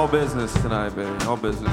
all business tonight, baby. All business.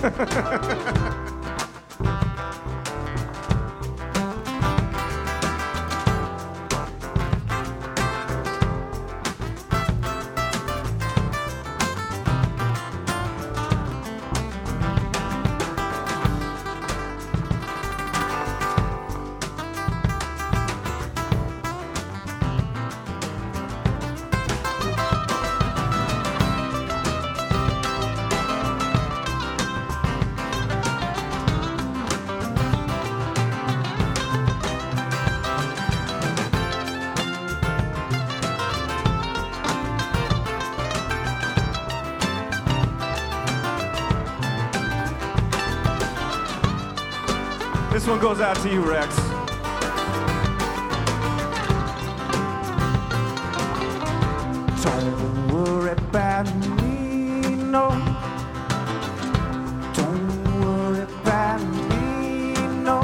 This one goes out to you, Rex. Don't worry about me, no. Don't worry about me, no.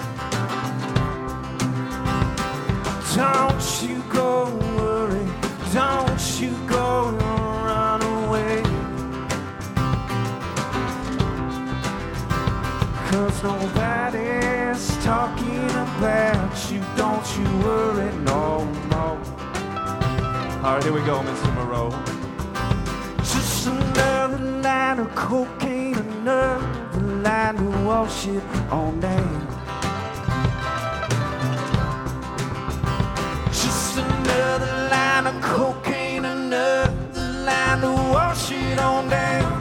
Don't you go worry, don't you go run away. 'Cause nobody's talking about you, don't you worry, no, no. All right, here we go, Mr. Moreau. Just another line of cocaine, another line to wash it on down. Just another line of cocaine, another line to wash it on down.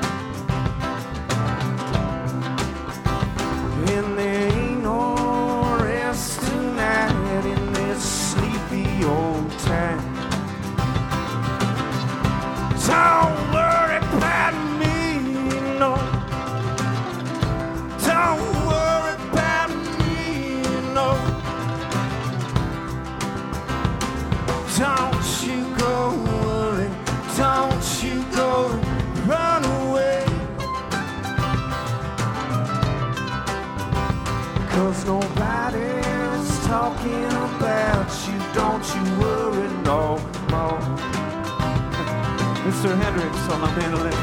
And there ain't no rest tonight in this sleepy old town. Don't worry about me, no. Don't worry about me, no. Don't you go worry, don't you go run away. 'Cause nobody's talking about you, don't you worry no more. Mr. Hendrix on my mandolin.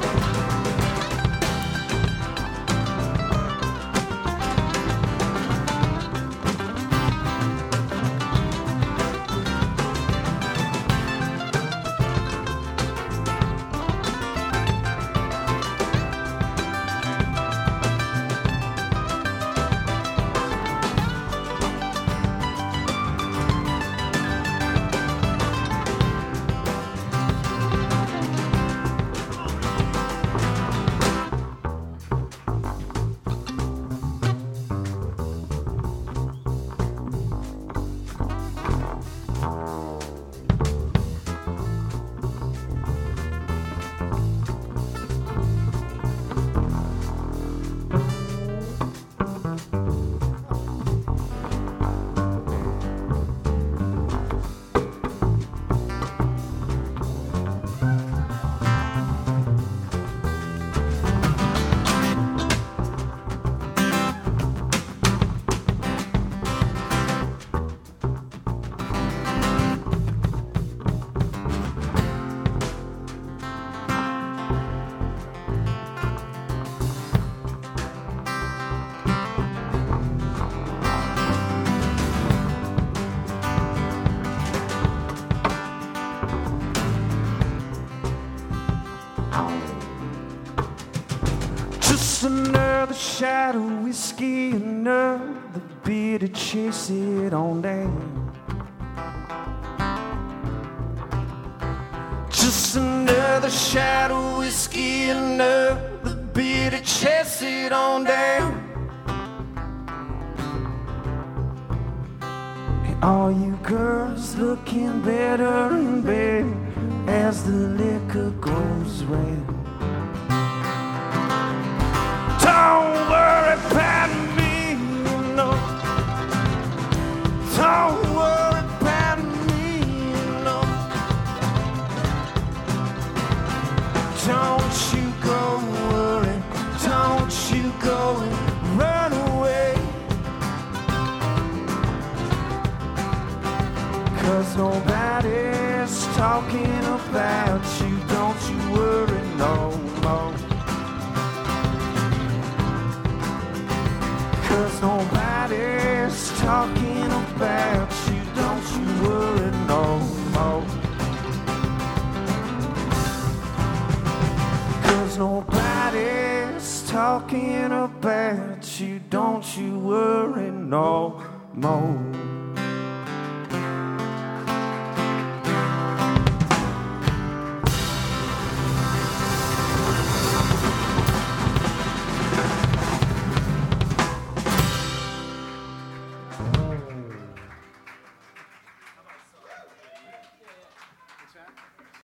Just another shot of whiskey, another beer to chase it on down. Just another shot of whiskey, another beer to chase it on down. And all you girls looking better and better as the liquor goes round. Don't worry about me, no. Don't worry about me, no. Don't you go worry, don't you go and run away. 'Cause nobody's talking about you, don't you worry, no. 'cause nobody's talking about you. Don't you worry no more.